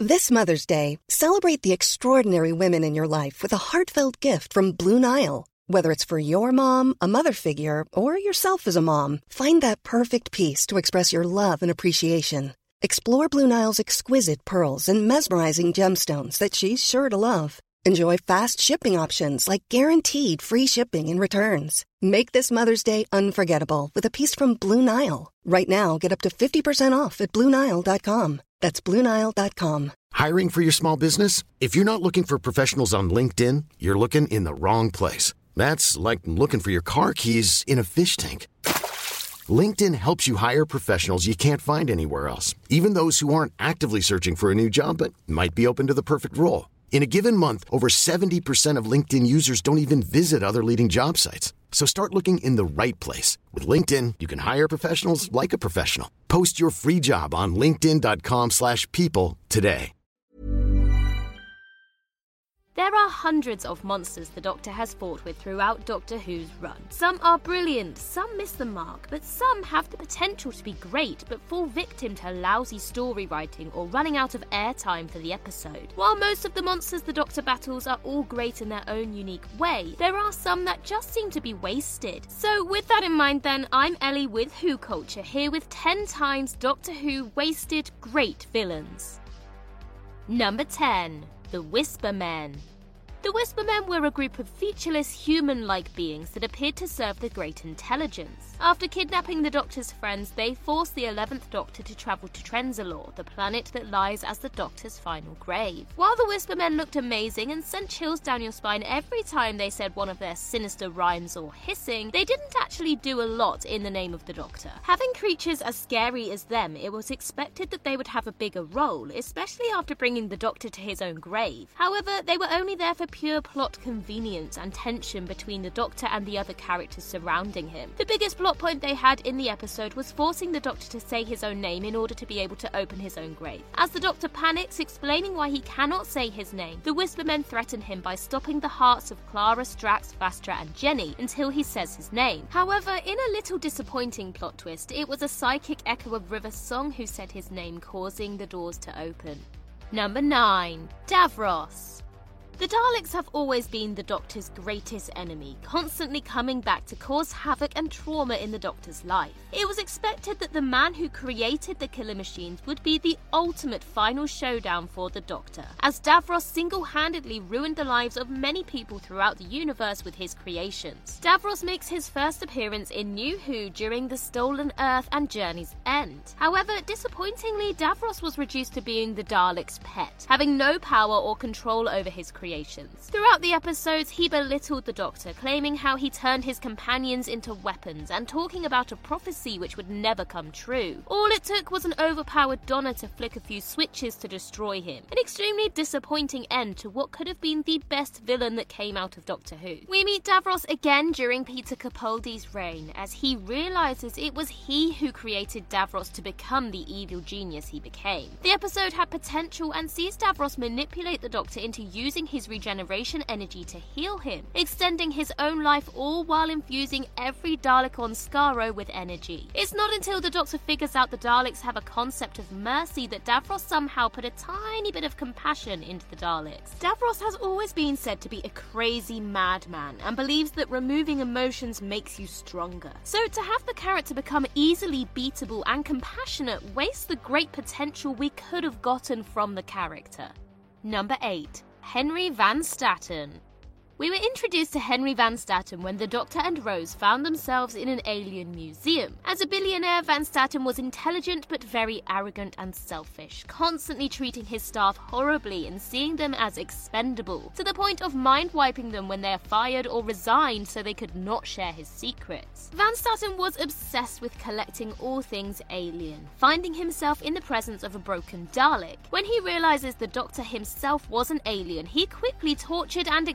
This Mother's Day, celebrate the extraordinary women in your life with a heartfelt gift from Blue Nile. Whether it's for your mom, a mother figure, or yourself as a mom, find that perfect piece to express your love and appreciation. Explore Blue Nile's exquisite pearls and mesmerizing gemstones that she's sure to love. Enjoy fast shipping options like guaranteed free shipping and returns. Make this Mother's Day unforgettable with a piece from Blue Nile. Right now, get up to 50% off at BlueNile.com. That's BlueNile.com. Hiring for your small business? If you're not looking for professionals on LinkedIn, you're looking in the wrong place. That's like looking for your car keys in a fish tank. LinkedIn helps you hire professionals you can't find anywhere else, even those who aren't actively searching for a new job but might be open to the perfect role. In a given month, over 70% of LinkedIn users don't even visit other leading job sites. So start looking in the right place. With LinkedIn, you can hire professionals like a professional. Post your free job on linkedin.com/people today. There are hundreds of monsters the Doctor has fought with throughout Doctor Who's run. Some are brilliant, some miss the mark, but some have the potential to be great but fall victim to lousy story writing or running out of airtime for the episode. While most of the monsters the Doctor battles are all great in their own unique way, there are some that just seem to be wasted. So with that in mind then, I'm Ellie with Who Culture, here with 10 times Doctor Who wasted great villains. Number 10. The Whispermen. The Whispermen were a group of featureless, human-like beings that appeared to serve the Great Intelligence. After kidnapping the Doctor's friends, they forced the 11th Doctor to travel to Trenzalore, the planet that lies as the Doctor's final grave. While the Whispermen looked amazing and sent chills down your spine every time they said one of their sinister rhymes or hissing, they didn't actually do a lot in the name of the Doctor. Having creatures as scary as them, it was expected that they would have a bigger role, especially after bringing the Doctor to his own grave. However, they were only there for pure plot convenience and tension between the Doctor and the other characters surrounding him. The biggest plot point they had in the episode was forcing the Doctor to say his own name in order to be able to open his own grave. As the Doctor panics, explaining why he cannot say his name, the Whispermen threaten him by stopping the hearts of Clara, Strax, Vastra and Jenny until he says his name. However, in a little disappointing plot twist, it was a psychic echo of River Song who said his name, causing the doors to open. Number 9. Davros. The Daleks have always been the Doctor's greatest enemy, constantly coming back to cause havoc and trauma in the Doctor's life. It was expected that the man who created the killer machines would be the ultimate final showdown for the Doctor, as Davros single-handedly ruined the lives of many people throughout the universe with his creations. Davros makes his first appearance in New Who during The Stolen Earth and Journey's End. However, disappointingly, Davros was reduced to being the Daleks' pet, having no power or control over his creations. Throughout the episodes, he belittled the Doctor, claiming how he turned his companions into weapons and talking about a prophecy which would never come true. All it took was an overpowered Donna to flick a few switches to destroy him. An extremely disappointing end to what could have been the best villain that came out of Doctor Who. We meet Davros again during Peter Capaldi's reign, as he realises it was he who created Davros to become the evil genius he became. The episode had potential and sees Davros manipulate the Doctor into using his regeneration energy to heal him, extending his own life, all while infusing every Dalek on Skaro with energy. It's not until the Doctor figures out the Daleks have a concept of mercy that Davros somehow put a tiny bit of compassion into the Daleks. Davros has always been said to be a crazy madman and believes that removing emotions makes you stronger. So to have the character become easily beatable and compassionate wastes the great potential we could have gotten from the character. Number 8. Henry Van Statten. We were introduced to Henry Van Statten when the Doctor and Rose found themselves in an alien museum. As a billionaire, Van Statten was intelligent but very arrogant and selfish, constantly treating his staff horribly and seeing them as expendable, to the point of mind-wiping them when they are fired or resigned so they could not share his secrets. Van Statten was obsessed with collecting all things alien, finding himself in the presence of a broken Dalek. When he realizes the Doctor himself was an alien, he quickly tortured and examined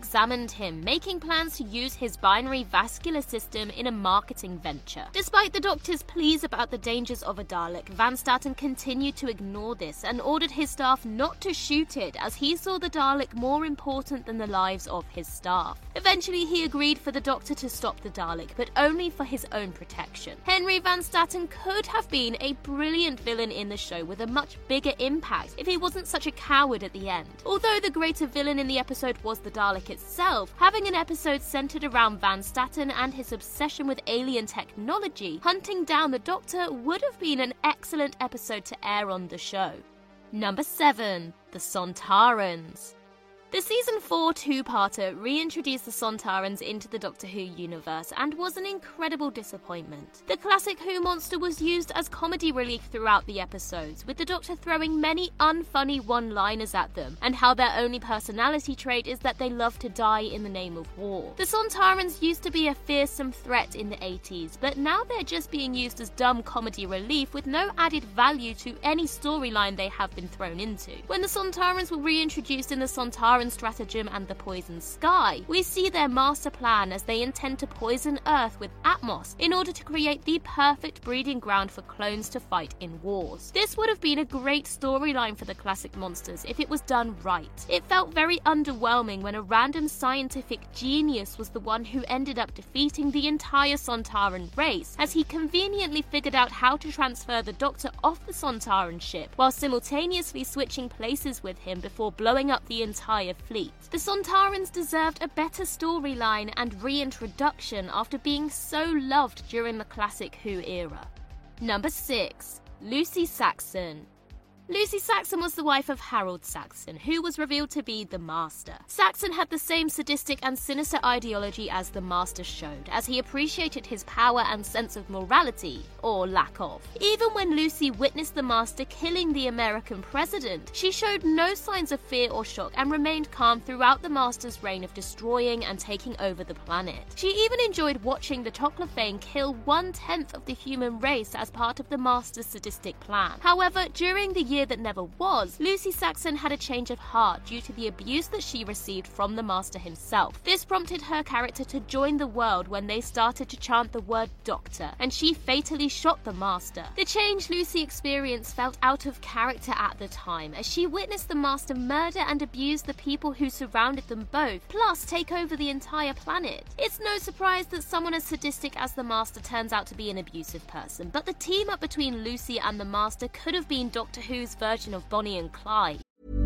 befriend him, making plans to use his binary vascular system in a marketing venture. Despite the Doctor's pleas about the dangers of a Dalek, Van Statten continued to ignore this and ordered his staff not to shoot it, as he saw the Dalek more important than the lives of his staff. Eventually, he agreed for the Doctor to stop the Dalek, but only for his own protection. Henry Van Statten could have been a brilliant villain in the show with a much bigger impact if he wasn't such a coward at the end. Although the greater villain in the episode was the Dalek itself, having an episode centered around Van Statten and his obsession with alien technology, hunting down the Doctor would have been an excellent episode to air on the show. Number 7. The Sontarans. The Season 4 two-parter reintroduced the Sontarans into the Doctor Who universe and was an incredible disappointment. The classic Who monster was used as comedy relief throughout the episodes, with the Doctor throwing many unfunny one-liners at them, and how their only personality trait is that they love to die in the name of war. The Sontarans used to be a fearsome threat in the 80s, but now they're just being used as dumb comedy relief with no added value to any storyline they have been thrown into. When the Sontarans were reintroduced in the Sontaran Stratagem and the Poison Sky, we see their master plan as they intend to poison Earth with Atmos in order to create the perfect breeding ground for clones to fight in wars. This would have been a great storyline for the classic monsters if it was done right. It felt very underwhelming when a random scientific genius was the one who ended up defeating the entire Sontaran race, as he conveniently figured out how to transfer the Doctor off the Sontaran ship while simultaneously switching places with him before blowing up the entire fleet. The Sontarans deserved a better storyline and reintroduction after being so loved during the classic Who era. Number 6. Lucy Saxon. Lucy Saxon was the wife of Harold Saxon, who was revealed to be the Master. Saxon had the same sadistic and sinister ideology as the Master showed, as he appreciated his power and sense of morality, or lack of. Even when Lucy witnessed the Master killing the American president, she showed no signs of fear or shock and remained calm throughout the Master's reign of destroying and taking over the planet. She even enjoyed watching the Toclafane kill 1/10 of the human race as part of the Master's sadistic plan. However, during the year that never was, Lucy Saxon had a change of heart due to the abuse that she received from the Master himself. This prompted her character to join the world when they started to chant the word Doctor, and she fatally shot the Master. The change Lucy experienced felt out of character at the time, as she witnessed the Master murder and abuse the people who surrounded them both, plus take over the entire planet. It's no surprise that someone as sadistic as the Master turns out to be an abusive person, but the team up between Lucy and the Master could have been Doctor Who's version of Bonnie and Clyde.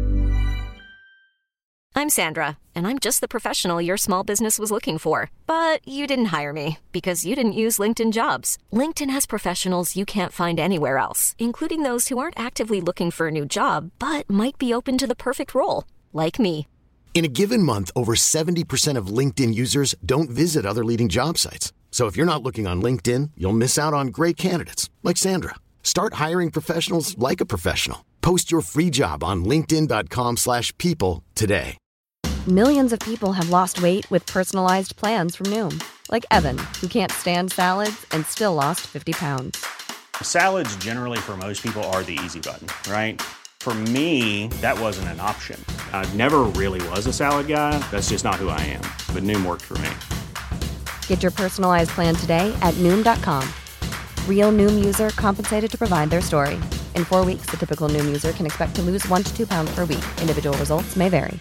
I'm Sandra, and I'm just the professional your small business was looking for. But you didn't hire me because you didn't use LinkedIn Jobs. LinkedIn has professionals you can't find anywhere else, including those who aren't actively looking for a new job, but might be open to the perfect role, like me. In a given month, over 70% of LinkedIn users don't visit other leading job sites. So if you're not looking on LinkedIn, you'll miss out on great candidates, like Sandra. Start hiring professionals like a professional. Post your free job on linkedin.com/people today. Millions of people have lost weight with personalized plans from Noom. Like Evan, who can't stand salads and still lost 50 pounds. Salads generally for most people are the easy button, right? For me, that wasn't an option. I never really was a salad guy. That's just not who I am. But Noom worked for me. Get your personalized plan today at Noom.com. Real Noom user compensated to provide their story. In 4 weeks, the typical Noom user can expect to lose 1 to 2 pounds per week. Individual results may vary.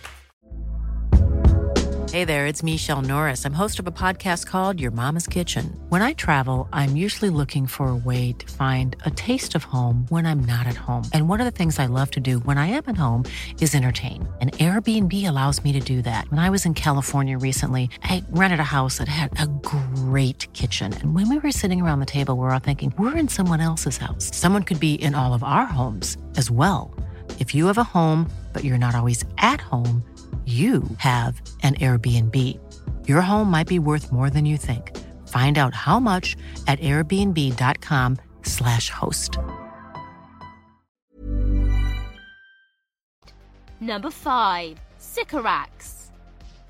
Hey there, it's Michelle Norris. I'm host of a podcast called Your Mama's Kitchen. When I travel, I'm usually looking for a way to find a taste of home when I'm not at home. And one of the things I love to do when I am at home is entertain. And Airbnb allows me to do that. When I was in California recently, I rented a house that had a great kitchen. And when we were sitting around the table, we were all thinking, we're in someone else's house. Someone could be in all of our homes as well. If you have a home, but you're not always at home, you have an Airbnb. Your home might be worth more than you think. Find out how much at airbnb.com/host. Number 5. Sycorax.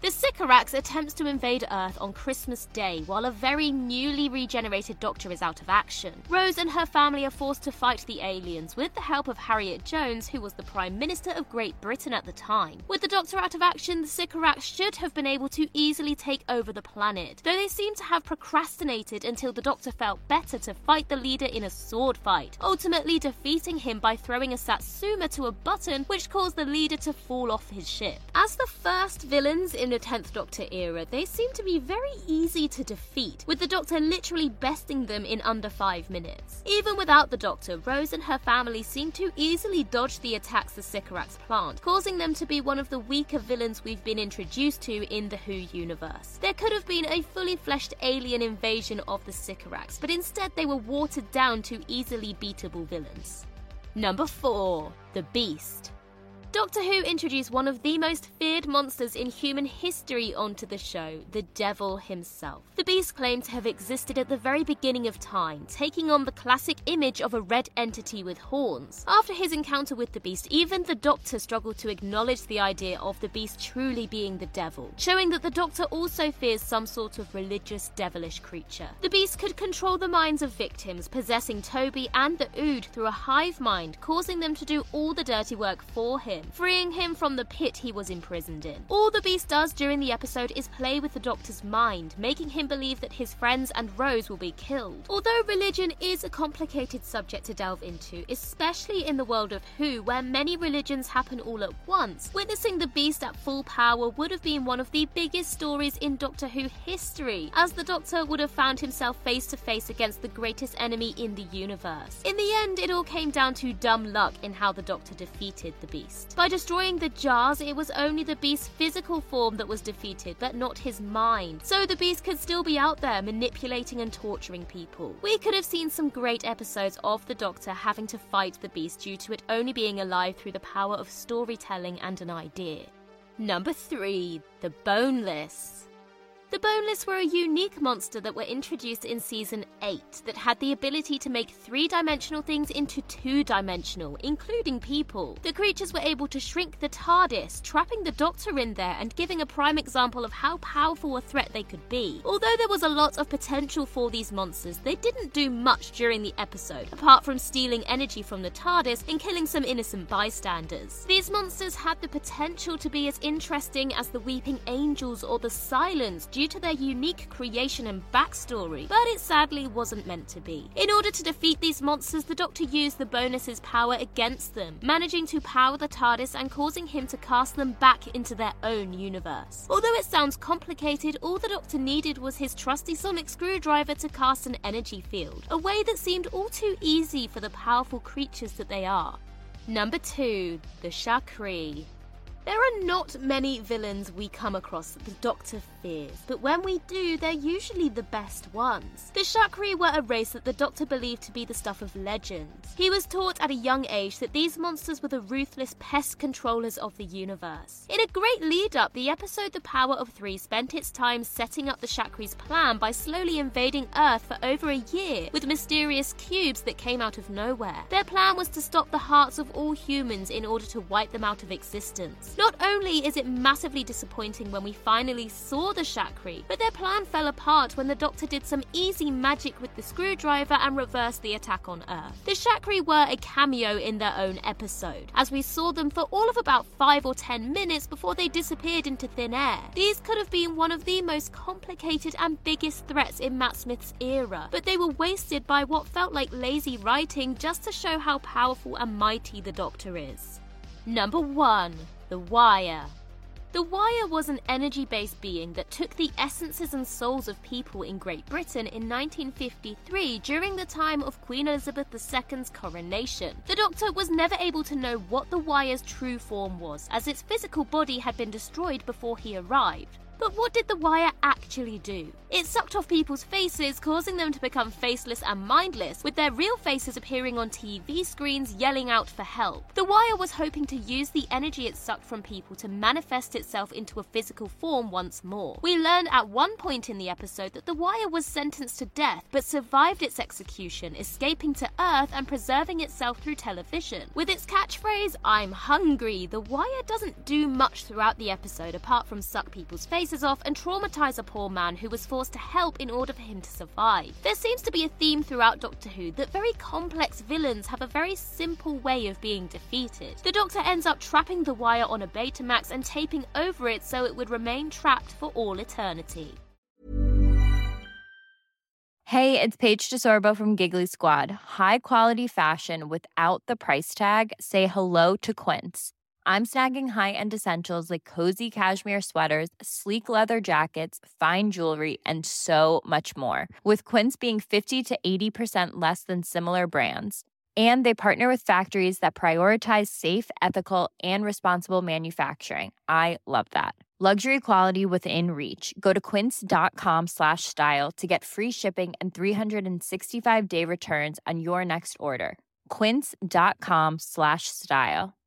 The Sycorax attempts to invade Earth on Christmas Day while a very newly regenerated Doctor is out of action. Rose and her family are forced to fight the aliens with the help of Harriet Jones, who was the Prime Minister of Great Britain at the time. With the Doctor out of action, the Sycorax should have been able to easily take over the planet, though they seem to have procrastinated until the Doctor felt better to fight the leader in a sword fight, ultimately defeating him by throwing a Satsuma to a button which caused the leader to fall off his ship. As the first villains in the 10th Doctor era, they seem to be very easy to defeat, with the Doctor literally besting them in under 5 minutes. Even without the Doctor, Rose and her family seem to easily dodge the attacks the Sycorax plant, causing them to be one of the weaker villains we've been introduced to in the Who universe. There could have been a fully fleshed alien invasion of the Sycorax, but instead they were watered down to easily beatable villains. Number 4. The Beast. Doctor Who introduced one of the most feared monsters in human history onto the show, the Devil himself. The Beast claimed to have existed at the very beginning of time, taking on the classic image of a red entity with horns. After his encounter with the Beast, even the Doctor struggled to acknowledge the idea of the Beast truly being the Devil, showing that the Doctor also fears some sort of religious devilish creature. The Beast could control the minds of victims, possessing Toby and the Ood through a hive mind, causing them to do all the dirty work for him, freeing him from the pit he was imprisoned in. All the Beast does during the episode is play with the Doctor's mind, making him believe that his friends and Rose will be killed. Although religion is a complicated subject to delve into, especially in the world of Who, where many religions happen all at once, witnessing the Beast at full power would have been one of the biggest stories in Doctor Who history, as the Doctor would have found himself face to face against the greatest enemy in the universe. In the end, it all came down to dumb luck in how the Doctor defeated the Beast. By destroying the jars, it was only the Beast's physical form that was defeated, but not his mind. So the Beast could still be out there manipulating and torturing people. We could have seen some great episodes of the Doctor having to fight the Beast due to it only being alive through the power of storytelling and an idea. Number 3. The Boneless. The Boneless were a unique monster that were introduced in Season 8 that had the ability to make 3-dimensional things into 2-dimensional, including people. The creatures were able to shrink the TARDIS, trapping the Doctor in there and giving a prime example of how powerful a threat they could be. Although there was a lot of potential for these monsters, they didn't do much during the episode, apart from stealing energy from the TARDIS and killing some innocent bystanders. These monsters had the potential to be as interesting as the Weeping Angels or the Silence due to their unique creation and backstory, but it sadly wasn't meant to be. In order to defeat these monsters, the Doctor used the Bonus's power against them, managing to power the TARDIS and causing him to cast them back into their own universe. Although it sounds complicated, all the Doctor needed was his trusty sonic screwdriver to cast an energy field, a way that seemed all too easy for the powerful creatures that they are. Number 2. The Chakri. There are not many villains we come across that the Doctor fears, but when we do, they're usually the best ones. The Chakri were a race that the Doctor believed to be the stuff of legends. He was taught at a young age that these monsters were the ruthless pest controllers of the universe. In a great lead-up, the episode The Power of Three spent its time setting up the Chakri's plan by slowly invading Earth for over a year, with mysterious cubes that came out of nowhere. Their plan was to stop the hearts of all humans in order to wipe them out of existence. Not only is it massively disappointing when we finally saw the Chakri, but their plan fell apart when the Doctor did some easy magic with the screwdriver and reversed the attack on Earth. The Chakri were a cameo in their own episode, as we saw them for all of about 5 or 10 minutes before they disappeared into thin air. These could have been one of the most complicated and biggest threats in Matt Smith's era, but they were wasted by what felt like lazy writing just to show how powerful and mighty the Doctor is. Number 1. The Wire. The Wire was an energy-based being that took the essences and souls of people in Great Britain in 1953 during the time of Queen Elizabeth II's coronation. The Doctor was never able to know what the Wire's true form was, as its physical body had been destroyed before he arrived. But what did the wire actually do? It sucked off people's faces, causing them to become faceless and mindless, with their real faces appearing on TV screens yelling out for help. The wire was hoping to use the energy it sucked from people to manifest itself into a physical form once more. We learned at one point in the episode that the wire was sentenced to death, but survived its execution, escaping to Earth and preserving itself through television. With its catchphrase, "I'm hungry," the wire doesn't do much throughout the episode apart from suck people's faces off and traumatize a poor man who was forced to help in order for him to survive. There seems to be a theme throughout Doctor Who that very complex villains have a very simple way of being defeated. The Doctor ends up trapping the wire on a Betamax and taping over it so it would remain trapped for all eternity. Hey, it's Paige DeSorbo from Giggly Squad. High quality fashion without the price tag. Say hello to Quince. I'm snagging high-end essentials like cozy cashmere sweaters, sleek leather jackets, fine jewelry, and so much more. With Quince being 50 to 80% less than similar brands. And they partner with factories that prioritize safe, ethical, and responsible manufacturing. I love that. Luxury quality within reach. Go to quince.com/style to get free shipping and 365-day returns on your next order. Quince.com/style.